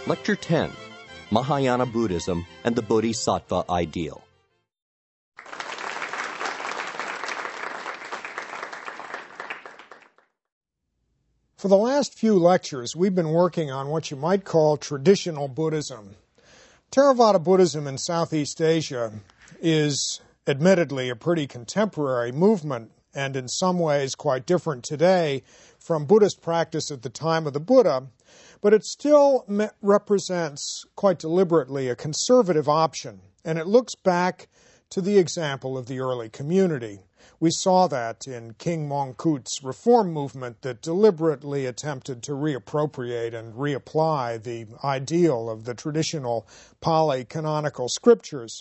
Lecture 10, Mahayana Buddhism and the Bodhisattva Ideal. For the last few lectures, we've been working on what you might call traditional Buddhism. Theravada Buddhism in Southeast Asia is admittedly a pretty contemporary movement and in some ways quite different today from Buddhist practice at the time of the Buddha, but it still represents quite deliberately a conservative option, and it looks back to the example of the early community. We saw that in King Mongkut's reform movement that deliberately attempted to reappropriate and reapply the ideal of the traditional Pali canonical scriptures.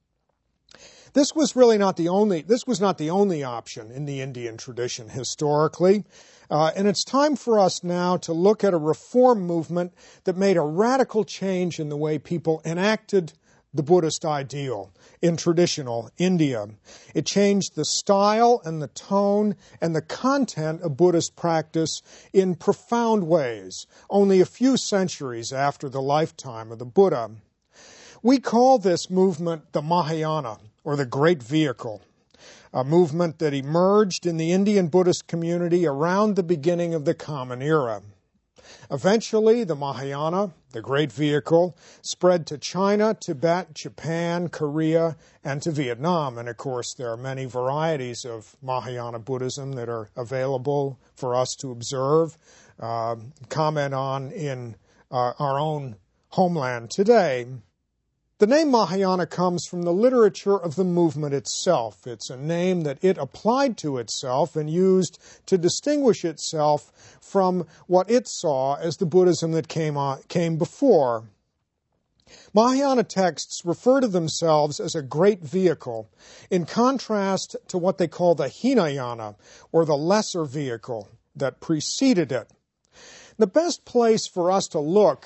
This was not the only option in the Indian tradition historically, and it's time for us now to look at a reform movement that made a radical change in the way people enacted the Buddhist ideal in traditional India. It changed the style and the tone and the content of Buddhist practice in profound ways, only a few centuries after the lifetime of the Buddha. We call this movement the Mahayana, or the Great Vehicle, a movement that emerged in the Indian Buddhist community around the beginning of the Common Era. Eventually, the Mahayana, the Great Vehicle, spread to China, Tibet, Japan, Korea, and to Vietnam. And of course, there are many varieties of Mahayana Buddhism that are available for us to observe, comment on in our own homeland today. The name Mahayana comes from the literature of the movement itself. It's a name that it applied to itself and used to distinguish itself from what it saw as the Buddhism that came before. Mahayana texts refer to themselves as a great vehicle, in contrast to what they call the Hinayana, or the lesser vehicle that preceded it. The best place for us to look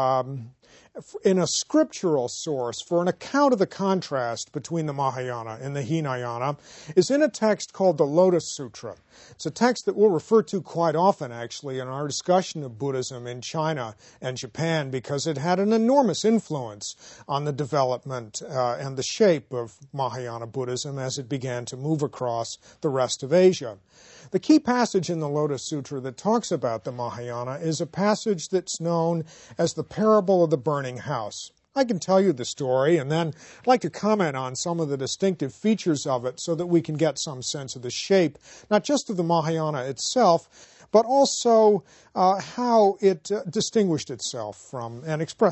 in a scriptural source for an account of the contrast between the Mahayana and the Hinayana is in a text called the Lotus Sutra. It's a text that we'll refer to quite often, actually, in our discussion of Buddhism in China and Japan, because it had an enormous influence on the development and the shape of Mahayana Buddhism as it began to move across the rest of Asia. The key passage in the Lotus Sutra that talks about the Mahayana is a passage that's known as the parable of the burning house. I can tell you the story, and then I'd like to comment on some of the distinctive features of it so that we can get some sense of the shape, not just of the Mahayana itself, but also how it distinguished itself from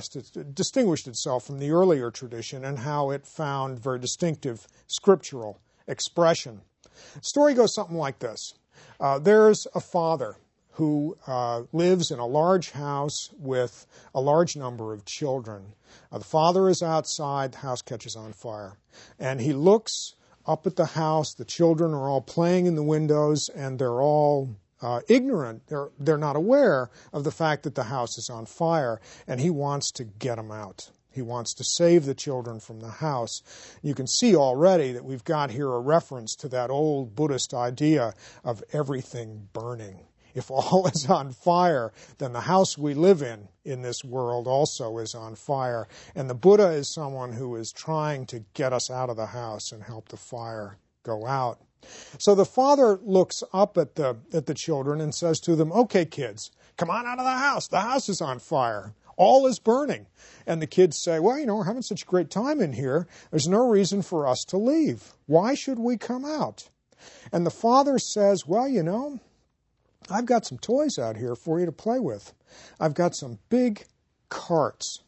the earlier tradition and how it found very distinctive scriptural expression. The story goes something like this. There's a father who lives in a large house with a large number of children. The father is outside, the house catches on fire, and he looks up at the house. The children are all playing in the windows, and they're all ignorant. They're not aware of the fact that the house is on fire, and he wants to get them out. He wants to save the children from the house. You can see already that we've got here a reference to that old Buddhist idea of everything burning. If all is on fire, then the house we live in this world also is on fire. And the Buddha is someone who is trying to get us out of the house and help the fire go out. So the father looks up at the children and says to them, "Okay, kids, come on out of the house. The house is on fire. All is burning." And the kids say, "Well, we're having such a great time in here. There's no reason for us to leave. Why should we come out?" And the father says, "Well, I've got some toys out here for you to play with. I've got some big carts.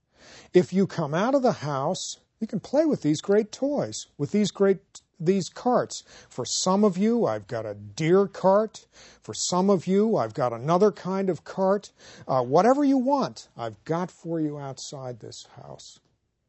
If you come out of the house, you can play with these great toys, with these carts. For some of you, I've got a deer cart. For some of you, I've got another kind of cart. Whatever you want, I've got for you outside this house."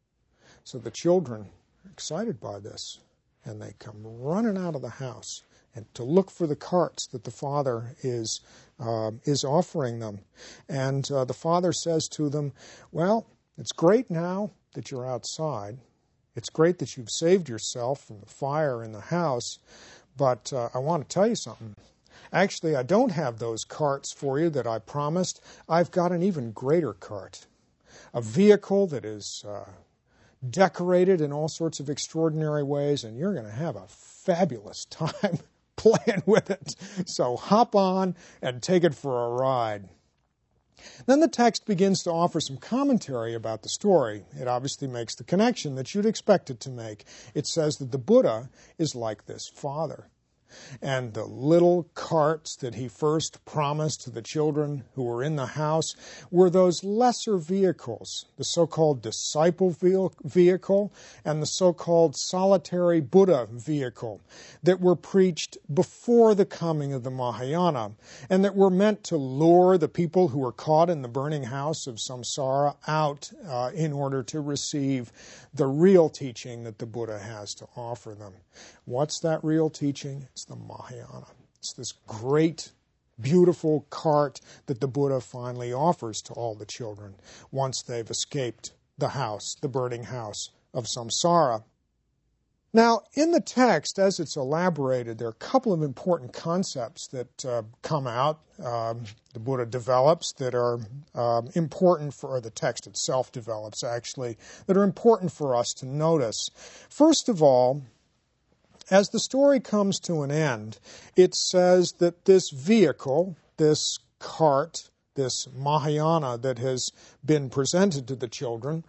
So the children are excited by this, and they come running out of the house and to look for the carts that the father is offering them. And the father says to them, "Well, it's great now that you're outside. It's great that you've saved yourself from the fire in the house, but I want to tell you something. Actually, I don't have those carts for you that I promised. I've got an even greater cart. a vehicle that is decorated in all sorts of extraordinary ways, and you're going to have a fabulous time playing with it. So hop on and take it for a ride. Then the text begins to offer some commentary about the story. It obviously makes the connection that you'd expect it to make. It says that the Buddha is like this father. And the little carts that he first promised to the children who were in the house were those lesser vehicles, the so-called disciple vehicle and the so-called solitary Buddha vehicle that were preached before the coming of the Mahayana and that were meant to lure the people who were caught in the burning house of samsara out in order to receive the real teaching that the Buddha has to offer them. What's that real teaching? It's the Mahayana. It's this great, beautiful cart that the Buddha finally offers to all the children once they've escaped the house, the burning house of samsara. Now, in the text, as it's elaborated, there are a couple of important concepts that come out, the Buddha develops, that are important for, or the text itself develops, actually, that are important for us to notice. First of all, as the story comes to an end, it says that this vehicle, this cart, this Mahayana that has been presented to the children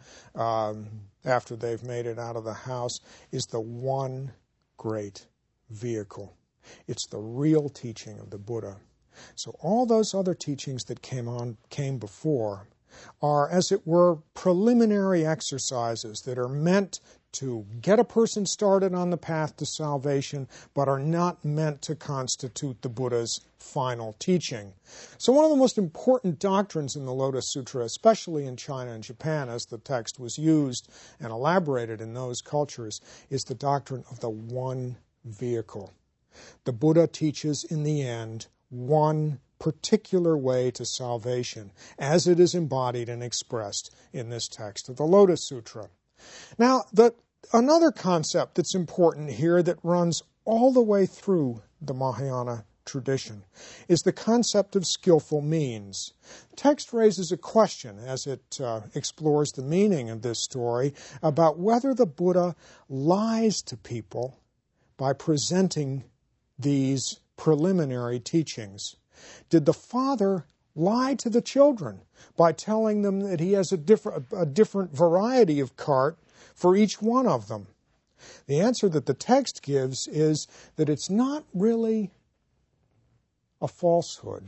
after they've made it out of the house is the one great vehicle. It's the real teaching of the Buddha. So all those other teachings that came before are, as it were, preliminary exercises that are meant to get a person started on the path to salvation, but are not meant to constitute the Buddha's final teaching. So one of the most important doctrines in the Lotus Sutra, especially in China and Japan, as the text was used and elaborated in those cultures, is the doctrine of the one vehicle. The Buddha teaches, in the end, one particular way to salvation, as it is embodied and expressed in this text of the Lotus Sutra. Now, another concept that's important here that runs all the way through the Mahayana tradition is the concept of skillful means. The text raises a question as it explores the meaning of this story about whether the Buddha lies to people by presenting these preliminary teachings. Did the father lie to the children by telling them that he has a different variety of cart for each one of them? The answer that the text gives is that it's not really a falsehood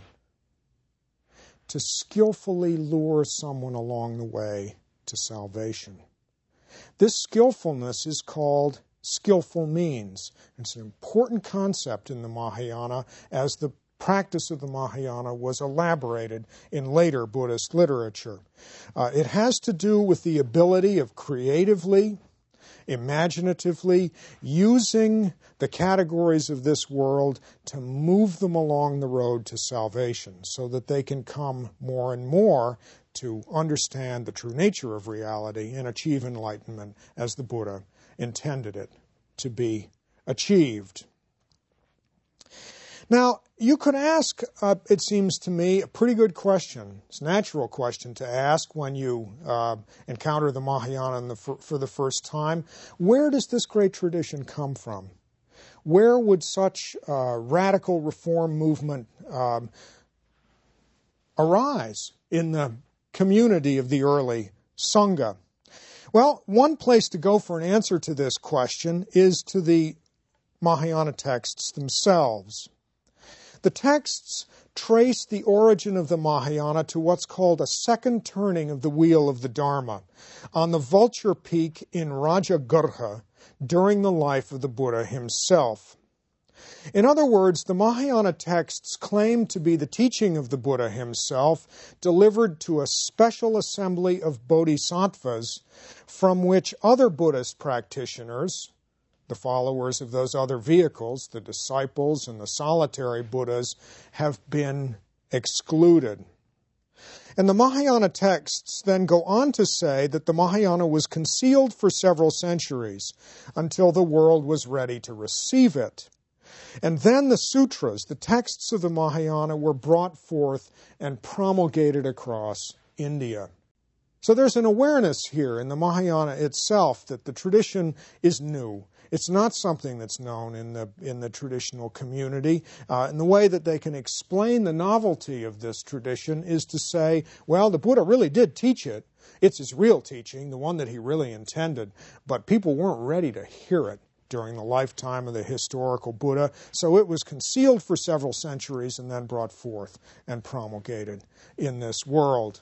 to skillfully lure someone along the way to salvation. This skillfulness is called skillful means. It's an important concept in the Mahayana as the practice of the Mahayana was elaborated in later Buddhist literature. It has to do with the ability of creatively, imaginatively using the categories of this world to move them along the road to salvation so that they can come more and more to understand the true nature of reality and achieve enlightenment as the Buddha intended it to be achieved. Now, you could ask, it seems to me, a pretty good question. It's a natural question to ask when you encounter the Mahayana for the first time. Where does this great tradition come from? Where would such radical reform movement arise in the community of the early Sangha? Well, one place to go for an answer to this question is to the Mahayana texts themselves. The texts trace the origin of the Mahayana to what's called a second turning of the wheel of the Dharma on the Vulture Peak in Rajagurha during the life of the Buddha himself. In other words, the Mahayana texts claim to be the teaching of the Buddha himself, delivered to a special assembly of bodhisattvas from which other Buddhist practitioners, the followers of those other vehicles, the disciples and the solitary Buddhas, have been excluded. And the Mahayana texts then go on to say that the Mahayana was concealed for several centuries until the world was ready to receive it. And then the sutras, the texts of the Mahayana, were brought forth and promulgated across India. So there's an awareness here in the Mahayana itself that the tradition is new. It's not something that's known in the traditional community. And the way that they can explain the novelty of this tradition is to say, well, the Buddha really did teach it. It's his real teaching, the one that he really intended, but people weren't ready to hear it during the lifetime of the historical Buddha, so it was concealed for several centuries and then brought forth and promulgated in this world.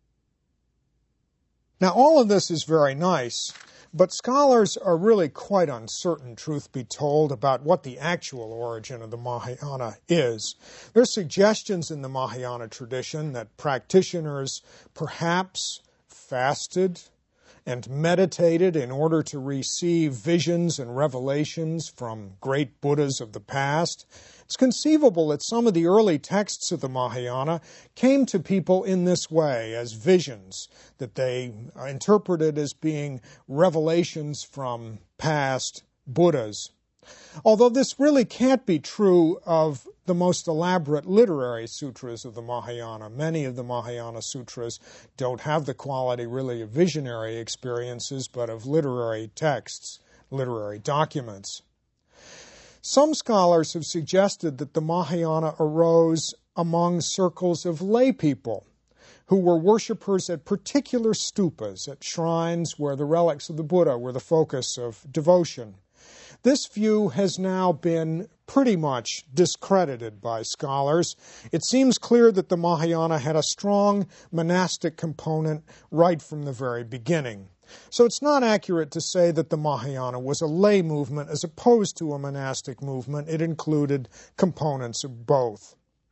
Now, all of this is very nice, but scholars are really quite uncertain, truth be told, about what the actual origin of the Mahayana is. There's suggestions in the Mahayana tradition that practitioners perhaps fasted and meditated in order to receive visions and revelations from great Buddhas of the past. It's conceivable that some of the early texts of the Mahayana came to people in this way, as visions, that they interpreted as being revelations from past Buddhas. Although this really can't be true of the most elaborate literary sutras of the Mahayana. Many of the Mahayana sutras don't have the quality really of visionary experiences, but of literary texts, literary documents. Some scholars have suggested that the Mahayana arose among circles of lay people who were worshippers at particular stupas, at shrines where the relics of the Buddha were the focus of devotion. This view has now been pretty much discredited by scholars. It seems clear that the Mahayana had a strong monastic component right from the very beginning. So it's not accurate to say that the Mahayana was a lay movement as opposed to a monastic movement. It included components of both.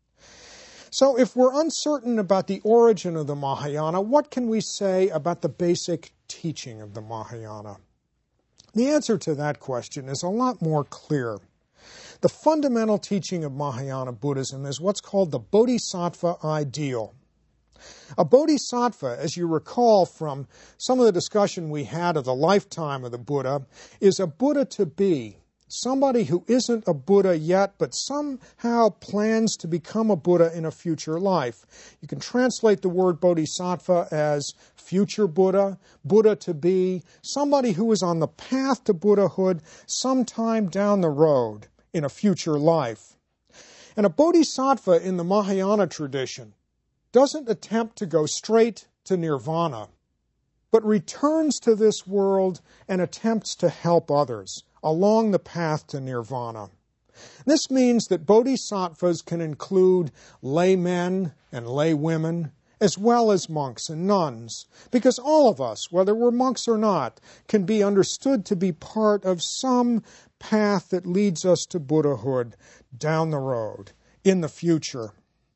So if we're uncertain about the origin of the Mahayana, what can we say about the basic teaching of the Mahayana? The answer to that question is a lot more clear. The fundamental teaching of Mahayana Buddhism is what's called the Bodhisattva ideal. A bodhisattva, as you recall from some of the discussion we had of the lifetime of the Buddha, is a Buddha to be, somebody who isn't a Buddha yet, but somehow plans to become a Buddha in a future life. You can translate the word bodhisattva as future Buddha, Buddha to be, somebody who is on the path to Buddhahood sometime down the road in a future life. And a bodhisattva in the Mahayana tradition doesn't attempt to go straight to nirvana, but returns to this world and attempts to help others along the path to nirvana. This means that bodhisattvas can include laymen and laywomen, as well as monks and nuns, because all of us, whether we're monks or not, can be understood to be part of some path that leads us to Buddhahood down the road, in the future.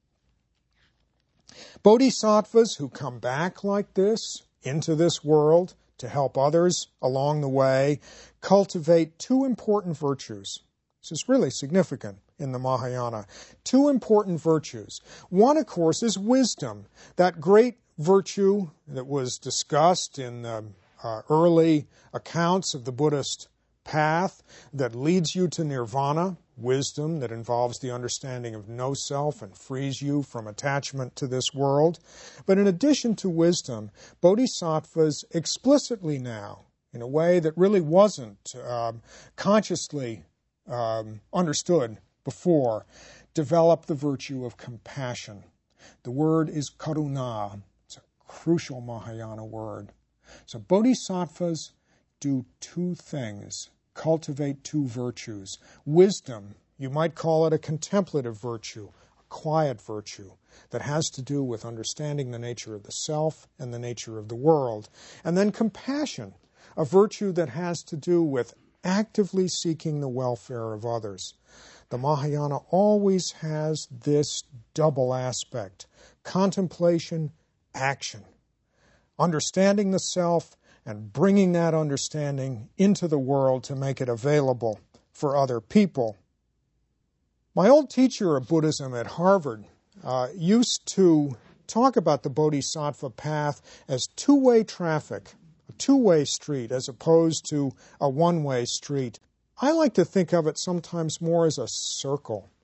Bodhisattvas who come back like this, into this world, to help others along the way, cultivate two important virtues. This is really significant in the Mahayana. Two important virtues. One, of course, is wisdom, that great virtue that was discussed in the early accounts of the Buddhist path that leads you to nirvana, wisdom that involves the understanding of no self and frees you from attachment to this world. But in addition to wisdom, bodhisattvas explicitly now, in a way that really wasn't consciously understood before, develop the virtue of compassion. The word is karuna. It's a crucial Mahayana word. So bodhisattvas do two things, cultivate two virtues. Wisdom, you might call it a contemplative virtue, a quiet virtue that has to do with understanding the nature of the self and the nature of the world. And then compassion, a virtue that has to do with actively seeking the welfare of others. The Mahayana always has this double aspect: contemplation, action. Understanding the self and bringing that understanding into the world to make it available for other people. My old teacher of Buddhism at Harvard used to talk about the Bodhisattva path as two-way traffic, a two-way street as opposed to a one-way street. I like to think of it sometimes more as a circle.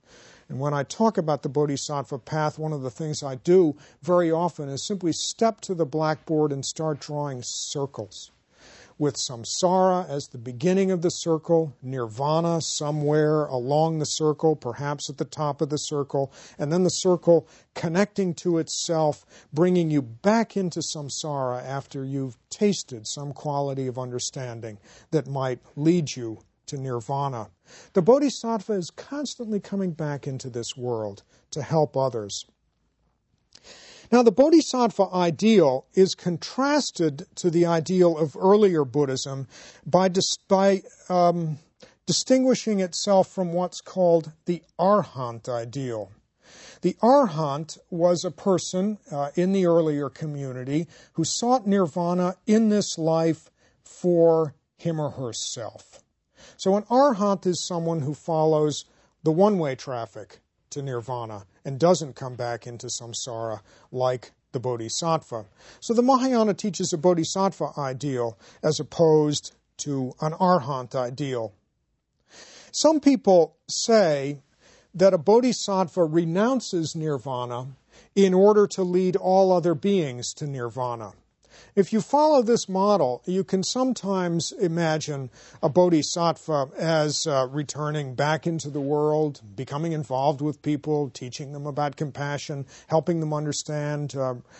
And when I talk about the Bodhisattva path, one of the things I do very often is simply step to the blackboard and start drawing circles, with samsara as the beginning of the circle, nirvana somewhere along the circle, perhaps at the top of the circle, and then the circle connecting to itself, bringing you back into samsara after you've tasted some quality of understanding that might lead you to nirvana. The Bodhisattva is constantly coming back into this world to help others. Now, the Bodhisattva ideal is contrasted to the ideal of earlier Buddhism by distinguishing itself from what's called the Arhat ideal. The Arhat was a person in the earlier community who sought nirvana in this life for him or herself. So an Arhat is someone who follows the one-way traffic to nirvana and doesn't come back into samsara like the Bodhisattva. So the Mahayana teaches a Bodhisattva ideal as opposed to an Arhat ideal. Some people say that a Bodhisattva renounces nirvana in order to lead all other beings to nirvana. If you follow this model, you can sometimes imagine a bodhisattva as returning back into the world, becoming involved with people, teaching them about compassion, helping them understand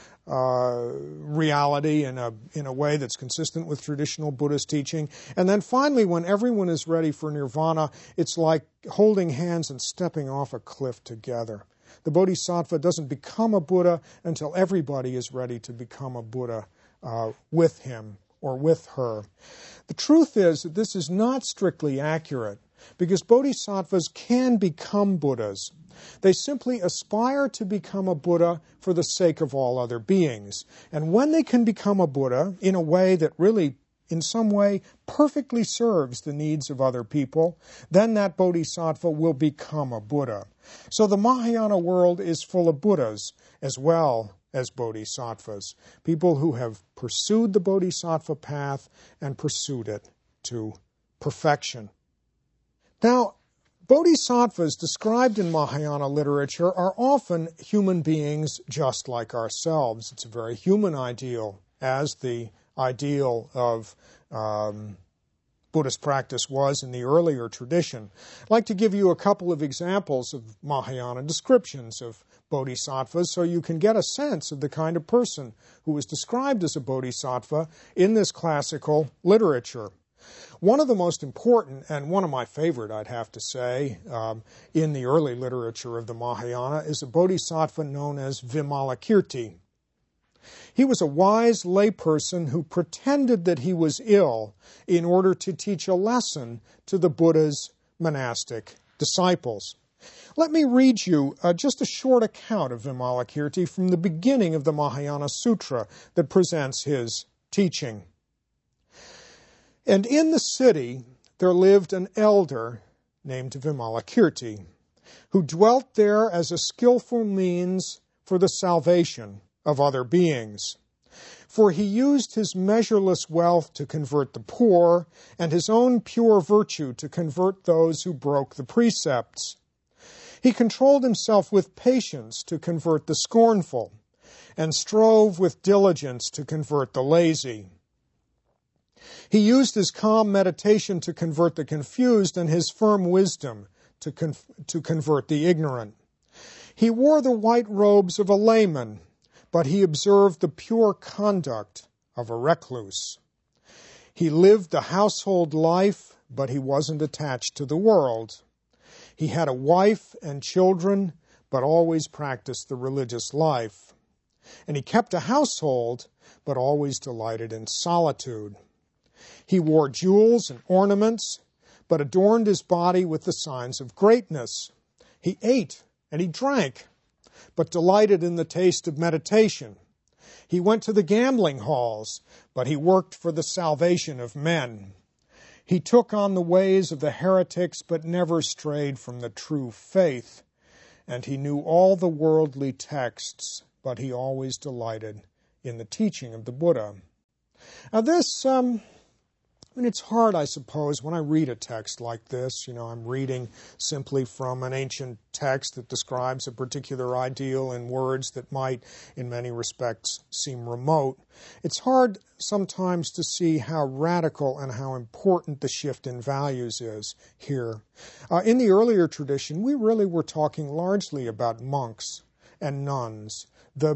reality in a way that's consistent with traditional Buddhist teaching. And then finally, when everyone is ready for nirvana, it's like holding hands and stepping off a cliff together. The bodhisattva doesn't become a Buddha until everybody is ready to become a Buddha with him or with her. The truth is that this is not strictly accurate because bodhisattvas can become Buddhas. They simply aspire to become a Buddha for the sake of all other beings. And when they can become a Buddha in a way that really, in some way, perfectly serves the needs of other people, then that bodhisattva will become a Buddha. So the Mahayana world is full of Buddhas as well as bodhisattvas, people who have pursued the bodhisattva path and pursued it to perfection. Now, bodhisattvas described in Mahayana literature are often human beings just like ourselves. It's a very human ideal, as the ideal of Buddhist practice was in the earlier tradition. I'd like to give you a couple of examples of Mahayana descriptions of bodhisattvas so you can get a sense of the kind of person who was described as a bodhisattva in this classical literature. One of the most important, and one of my favorite, I'd have to say, in the early literature of the Mahayana is a bodhisattva known as Vimalakirti. He was a wise layperson who pretended that he was ill in order to teach a lesson to the Buddha's monastic disciples. Let me read you just a short account of Vimalakirti from the beginning of the Mahayana Sutra that presents his teaching. And in the city there lived an elder named Vimalakirti, who dwelt there as a skillful means for the salvation of other beings. For he used his measureless wealth to convert the poor, and his own pure virtue to convert those who broke the precepts. He controlled himself with patience to convert the scornful, and strove with diligence to convert the lazy. He used his calm meditation to convert the confused, and his firm wisdom to convert the ignorant. He wore the white robes of a layman, but he observed the pure conduct of a recluse. He lived the household life, but he wasn't attached to the world. He had a wife and children, but always practiced the religious life. And he kept a household, but always delighted in solitude. He wore jewels and ornaments, but adorned his body with the signs of greatness. He ate and he drank, but delighted in the taste of meditation. He went to the gambling halls, but he worked for the salvation of men. He took on the ways of the heretics, but never strayed from the true faith. And he knew all the worldly texts, but he always delighted in the teaching of the Buddha. Now this I mean, it's hard, I suppose, when I read a text like this. I'm reading simply from an ancient text that describes a particular ideal in words that might, in many respects, seem remote. It's hard sometimes to see how radical and how important the shift in values is here. In the earlier tradition, we really were talking largely about monks and nuns,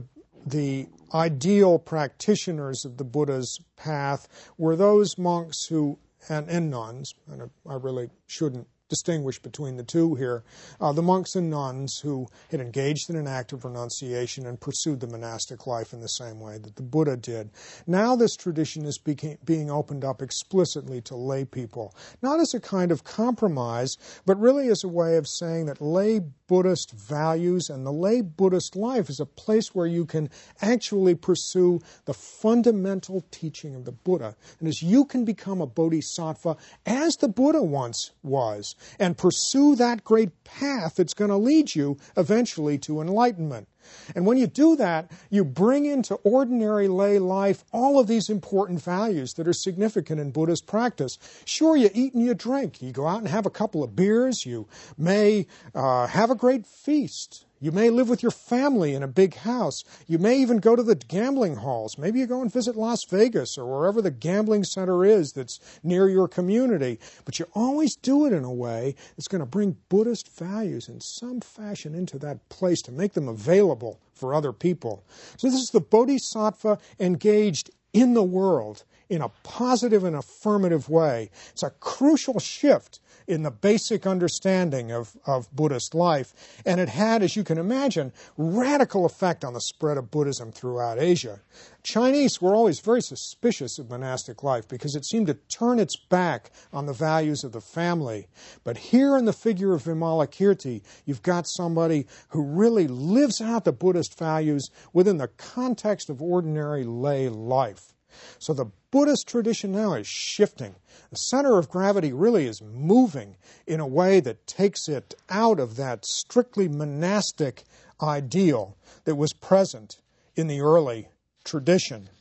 the ideal practitioners of the Buddha's path were those monks who, and nuns, and I really shouldn't distinguish between the two here, the monks and nuns who had engaged in an act of renunciation and pursued the monastic life in the same way that the Buddha did. Now this tradition is being opened up explicitly to lay people, not as a kind of compromise, but really as a way of saying that lay Buddhist values and the lay Buddhist life is a place where you can actually pursue the fundamental teaching of the Buddha. And as you can become a bodhisattva, as the Buddha once was, and pursue that great path that's going to lead you eventually to enlightenment. And when you do that, you bring into ordinary lay life all of these important values that are significant in Buddhist practice. Sure, you eat and you drink. You go out and have a couple of beers. You may have a great feast. You may live with your family in a big house. You may even go to the gambling halls. Maybe you go and visit Las Vegas or wherever the gambling center is that's near your community. But you always do it in a way that's going to bring Buddhist values in some fashion into that place to make them available for other people. So this is the bodhisattva engaged in the world in a positive and affirmative way. It's a crucial shift in the basic understanding of Buddhist life. And it had, as you can imagine, radical effect on the spread of Buddhism throughout Asia. Chinese were always very suspicious of monastic life because it seemed to turn its back on the values of the family. But here in the figure of Vimalakirti, you've got somebody who really lives out the Buddhist values within the context of ordinary lay life. So the Buddhist tradition now is shifting. The center of gravity really is moving in a way that takes it out of that strictly monastic ideal that was present in the early tradition.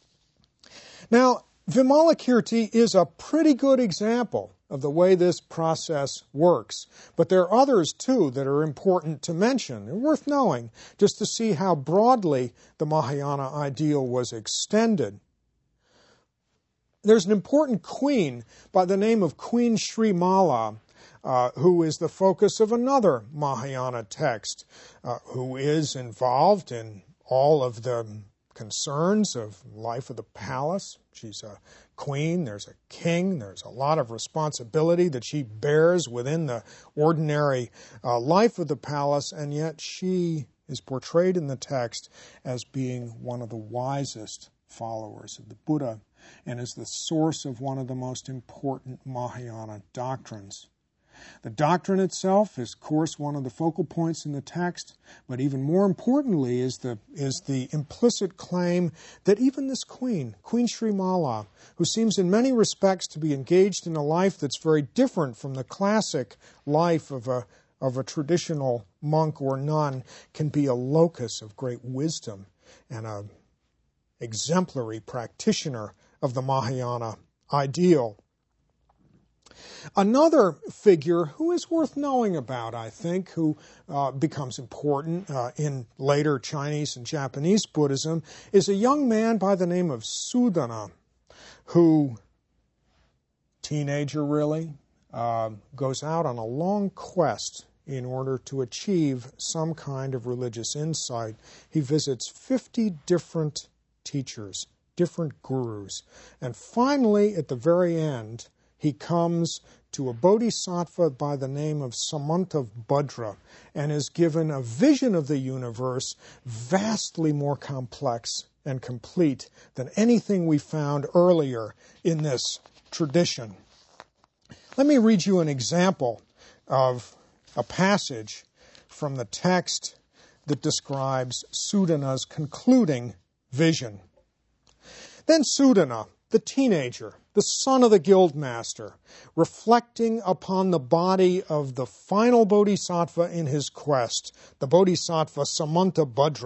Now, Vimalakirti is a pretty good example of the way this process works. But there are others, too, that are important to mention and worth knowing just to see how broadly the Mahayana ideal was extended. There's an important queen by the name of Queen Srimala, who is the focus of another Mahayana text, who is involved in all of the concerns of life of the palace. She's a queen, there's a king, there's a lot of responsibility that she bears within the ordinary life of the palace, and yet she is portrayed in the text as being one of the wisest followers of the Buddha and is the source of one of the most important Mahayana doctrines. The doctrine itself is, of course, one of the focal points in the text, but even more importantly is the implicit claim that even this Queen Srimala, who seems in many respects to be engaged in a life that's very different from the classic life of a traditional monk or nun, can be a locus of great wisdom and an exemplary practitioner of the Mahayana ideal. Another figure who is worth knowing about, I think, who becomes important in later Chinese and Japanese Buddhism, is a young man by the name of Sudana, who, teenager really, goes out on a long quest in order to achieve some kind of religious insight. He visits 50 different teachers, different gurus. And finally, at the very end, he comes to a bodhisattva by the name of Samantabhadra and is given a vision of the universe vastly more complex and complete than anything we found earlier in this tradition. Let me read you an example of a passage from the text that describes Sudana's concluding vision. Then Sudana, the teenager, the son of the guildmaster, reflecting upon the body of the final bodhisattva in his quest, the bodhisattva Samantabhadra,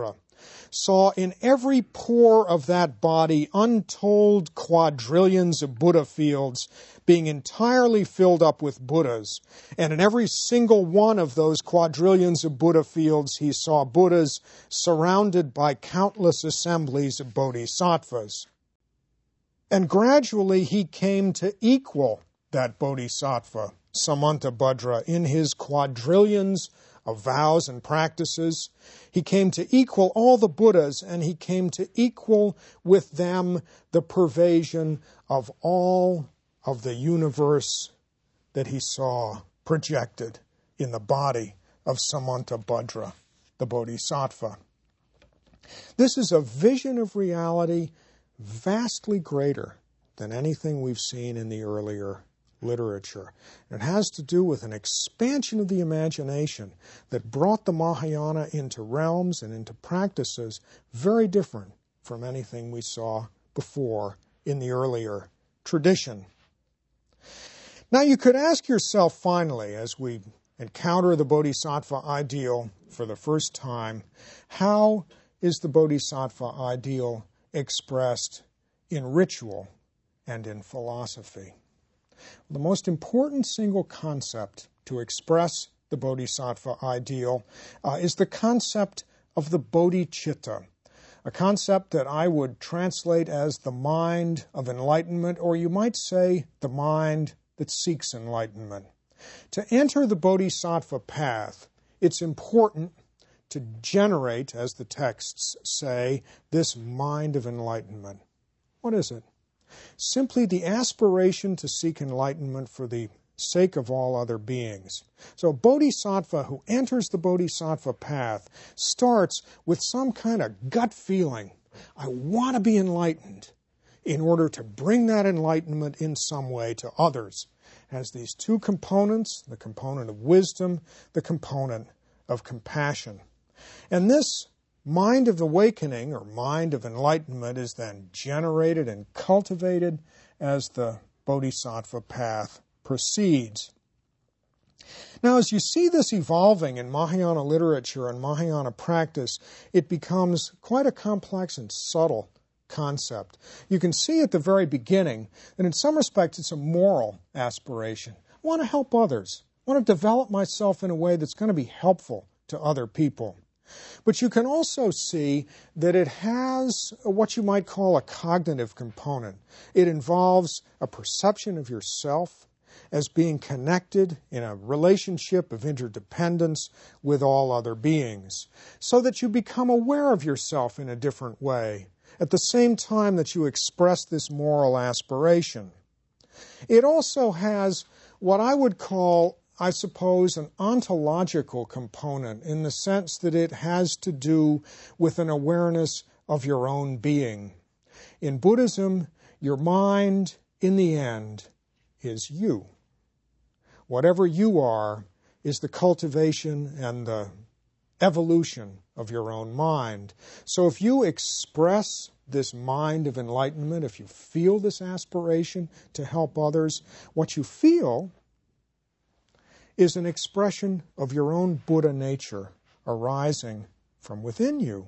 saw in every pore of that body untold quadrillions of Buddha fields being entirely filled up with Buddhas. And in every single one of those quadrillions of Buddha fields, he saw Buddhas surrounded by countless assemblies of bodhisattvas. And gradually he came to equal that bodhisattva, Samantabhadra, in his quadrillions of vows and practices. He came to equal all the Buddhas, and he came to equal with them the pervasion of all of the universe that he saw projected in the body of Samantabhadra, the bodhisattva. This is a vision of reality vastly greater than anything we've seen in the earlier literature. It has to do with an expansion of the imagination that brought the Mahayana into realms and into practices very different from anything we saw before in the earlier tradition. Now you could ask yourself finally, as we encounter the Bodhisattva ideal for the first time, how is the Bodhisattva ideal expressed in ritual and in philosophy? The most important single concept to express the Bodhisattva ideal is the concept of the bodhicitta, a concept that I would translate as the mind of enlightenment, or you might say the mind that seeks enlightenment. To enter the bodhisattva path, it's important to generate, as the texts say, this mind of enlightenment. What is it? Simply the aspiration to seek enlightenment for the sake of all other beings. So a bodhisattva who enters the bodhisattva path starts with some kind of gut feeling. I want to be enlightened, in order to bring that enlightenment in some way to others. It has these two components, the component of wisdom, the component of compassion. And this mind of awakening, or mind of enlightenment, is then generated and cultivated as the bodhisattva path proceeds. Now, as you see this evolving in Mahayana literature and Mahayana practice, it becomes quite a complex and subtle concept. You can see at the very beginning that in some respects it's a moral aspiration. I want to help others. I want to develop myself in a way that's going to be helpful to other people. But you can also see that it has what you might call a cognitive component. It involves a perception of yourself as being connected in a relationship of interdependence with all other beings, so that you become aware of yourself in a different way, at the same time that you express this moral aspiration. It also has what I would call, I suppose, an ontological component, in the sense that it has to do with an awareness of your own being. In Buddhism, your mind, in the end, is you. Whatever you are is the cultivation and the evolution of your own mind. So if you express this mind of enlightenment, if you feel this aspiration to help others, what you feel is an expression of your own Buddha nature arising from within you.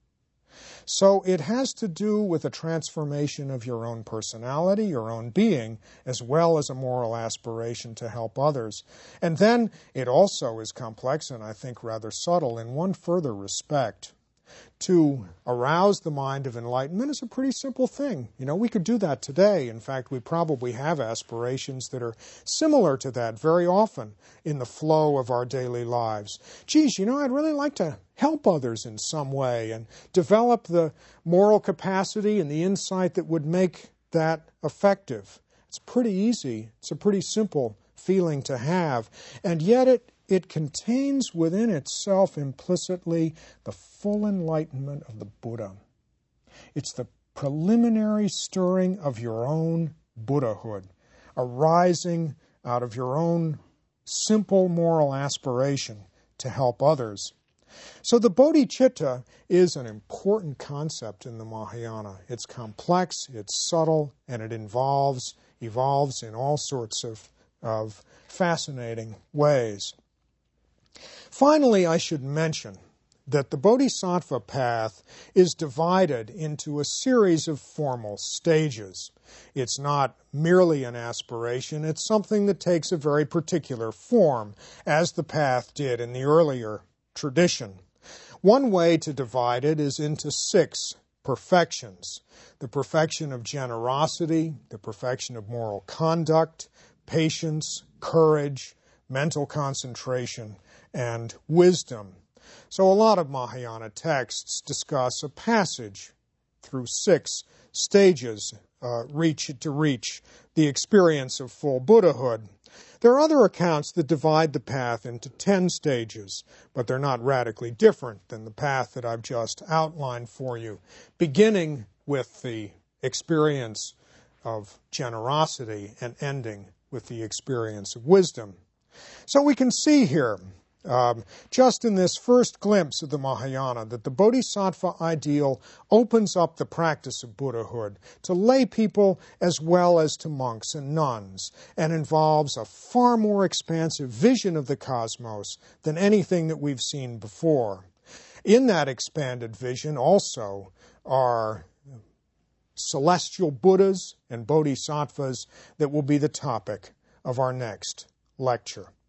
So it has to do with a transformation of your own personality, your own being, as well as a moral aspiration to help others. And then it also is complex and I think rather subtle in one further respect. To arouse the mind of enlightenment is a pretty simple thing. We could do that today. In fact, we probably have aspirations that are similar to that very often in the flow of our daily lives. Geez, I'd really like to help others in some way and develop the moral capacity and the insight that would make that effective. It's pretty easy. It's a pretty simple feeling to have. And yet it contains within itself implicitly the full enlightenment of the Buddha. It's the preliminary stirring of your own Buddhahood, arising out of your own simple moral aspiration to help others. So the bodhicitta is an important concept in the Mahayana. It's complex, it's subtle, and it evolves in all sorts of fascinating ways. Finally, I should mention that the Bodhisattva path is divided into a series of formal stages. It's not merely an aspiration, it's something that takes a very particular form, as the path did in the earlier tradition. One way to divide it is into 6 perfections: the perfection of generosity, the perfection of moral conduct, patience, courage, mental concentration, and wisdom. So a lot of Mahayana texts discuss a passage through 6 stages to reach the experience of full Buddhahood. There are other accounts that divide the path into 10 stages, but they're not radically different than the path that I've just outlined for you, beginning with the experience of generosity and ending with the experience of wisdom. So we can see here, just in this first glimpse of the Mahayana, that the Bodhisattva ideal opens up the practice of Buddhahood to lay people as well as to monks and nuns, and involves a far more expansive vision of the cosmos than anything that we've seen before. In that expanded vision also are celestial Buddhas and Bodhisattvas that will be the topic of our next lecture.